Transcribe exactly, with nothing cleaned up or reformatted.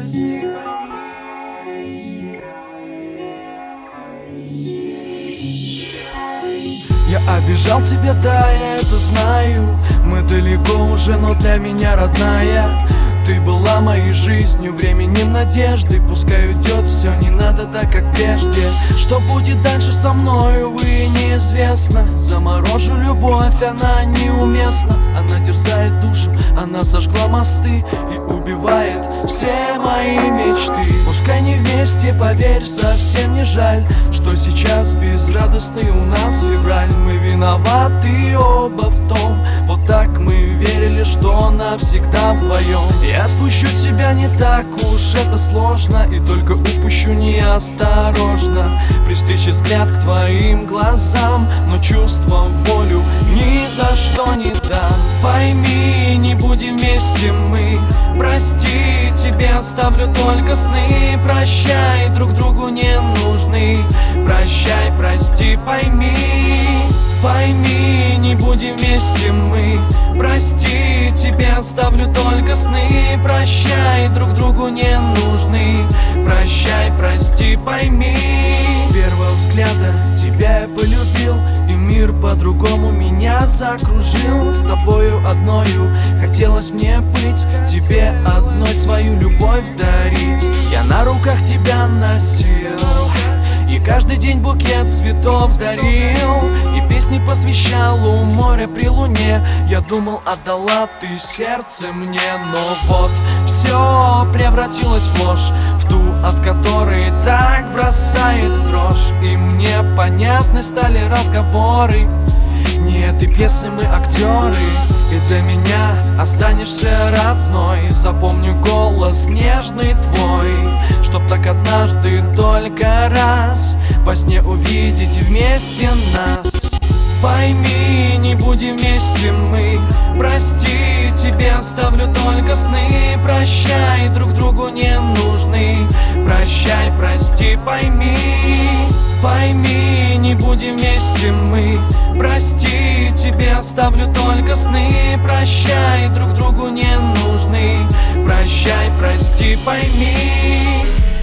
прости, пойми. Я обижал тебя, да, я это знаю. Мы далеко уже, но для меня родная. Ты была моей жизнью, временем надежды. Пускай уйдет все, не надо так, как прежде. Что будет дальше со мною, увы, неизвестно. Заморожу любовь, она неуместна. Она терзает душу, она сожгла мосты и убивает все мои мечты. Пускай не вместе, поверь, совсем не жаль, что сейчас безрадостный у нас февраль. Мы виноваты оба в том, вот так мы верили, что навсегда вдвоем. Я отпущу тебя, не так уж это сложно, и только упущу неосторожно. При встрече взгляд к твоим глазам, но чувство, волю ни за что не дам. Пойми, не будем вместе мы, прости, тебе оставлю только сны. Прощай, друг другу не нужны, прощай, прости, пойми. Пойми, не будем вместе мы, прости, тебе оставлю только сны. Прощай, друг другу не нужны, прощай, прости, пойми. С первого взгляда тебя я полюбил, и мир по-другому меня закружил. С тобою одною хотелось мне быть, тебе одной свою любовь дарить. Я на руках тебя носил, и каждый день букет цветов дарил, и песни посвящал у моря при луне. Я думал, отдала ты сердце мне, но вот все превратилось в ложь, в ту, от которой так бросает в дрожь. И мне понятны стали разговоры, не этой пьесы мы актеры. И для меня останешься родной, запомню голос нежный твой, чтоб так однажды только раз во сне увидеть вместе нас. Пойми, не будем вместе мы, прости, тебе оставлю только сны. Прощай, друг другу не нужны, прощай, прости, пойми. Пойми, не будем вместе мы, прости, тебе оставлю только сны. Прощай, друг другу не нужны, прощай, прости, пойми.